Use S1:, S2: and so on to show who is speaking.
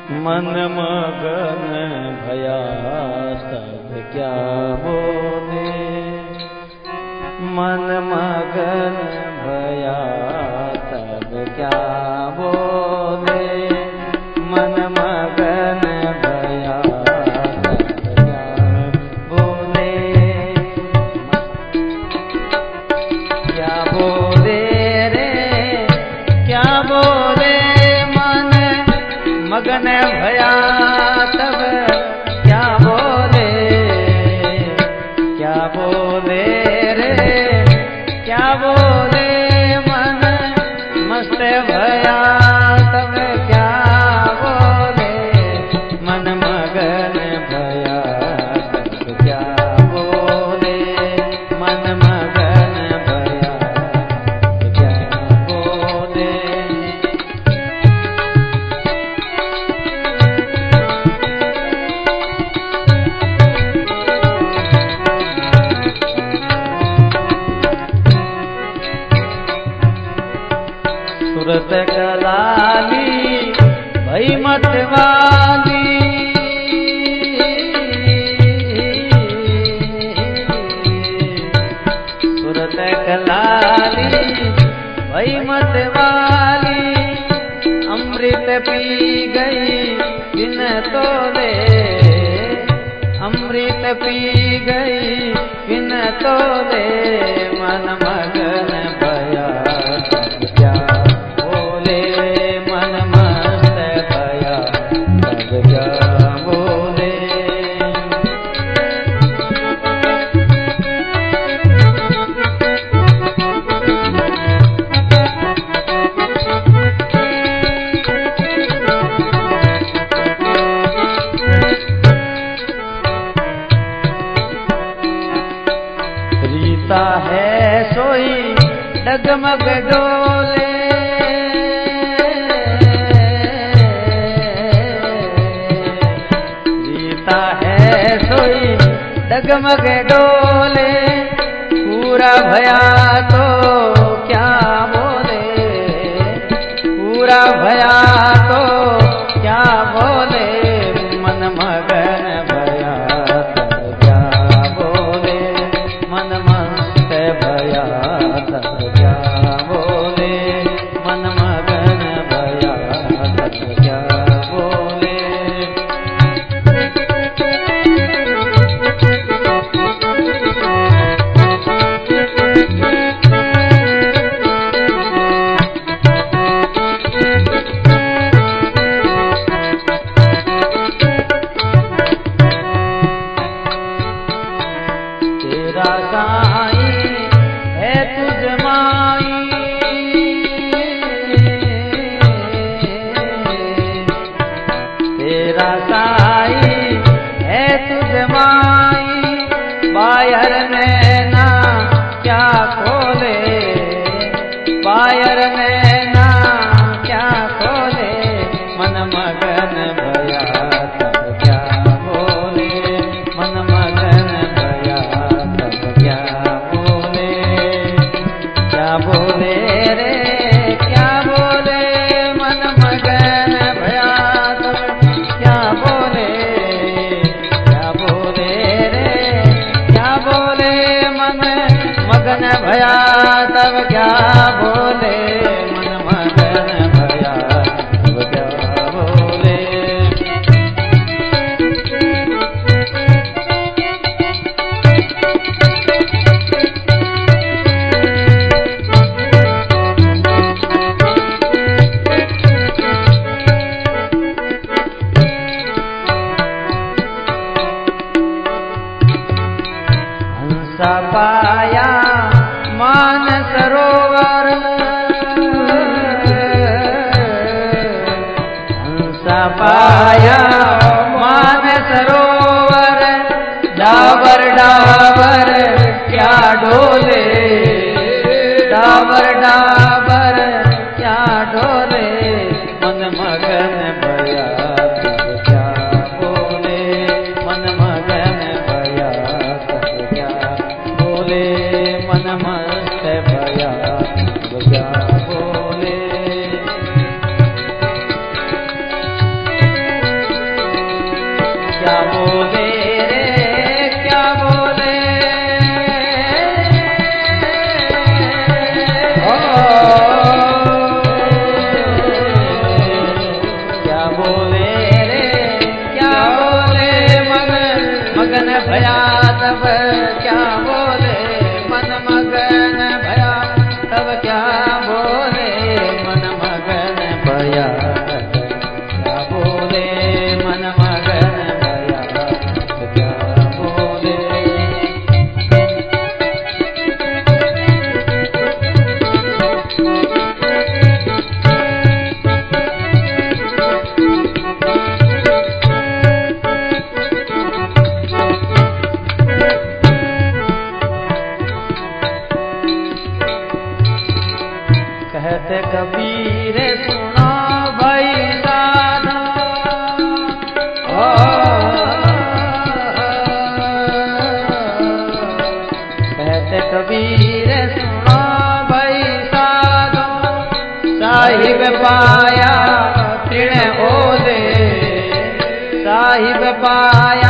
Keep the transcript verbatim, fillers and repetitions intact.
S1: मन मगन भया सब क्या बोले, मन मगन भया सब क्या बोले, मन मगन भया सब क्या बोले, क्या बोले रे क्या बोले, मन मगन भया सब क्या बोले, क्या बोले रे क्या बोले, मन मस्त भया सब क्या बोले, मन मगन भया सब क्या बोले, मन मगन भया सब क्या बोले। सूरत कलाली भई मत वाली, सूरत कलाली भई मत वाली, अमृत पी गई बिन तोले, अमृत पी गई बिन तोले, मन मगन भया सब क्या बोले, मन मस्त भया सब क्या बोले। रीता है सोई डगमग डोले, रीता है सोई डगमग डोले, पूरा भया तो क्या बोले, पूरा भया तो क्या बोले, मन मगन भया सब क्या बोले, मन मस्त भया सब क्या बोले, मन मगन भया सब क्या बोले। तेरा साईं है तुझ माई, तेरा साईं है तुझ माई, बायर नैना क्या खोले, बायर नैना क्या खोले, मन मगन भया सब क्या बोले, मन मगन भया सब क्या बोले, क्या बोले रे क्या बोले, मन मगन भया सब क्या बोले, क्या बोले रे क्या बोले, मन मगन भया सब क्या बोले, मन मगन भया सब क्या बोले। हंसा पाया मान सरोवर, हंसा पाया मान सरोवर, डाबर डाबर क्या डोले, डाबर डाबर क्या डोले, मन मगन भया सब क्या बोले, मन मगन भया सब क्या बोले, मन मस्त भया सब क्या बोले। साहिब पाया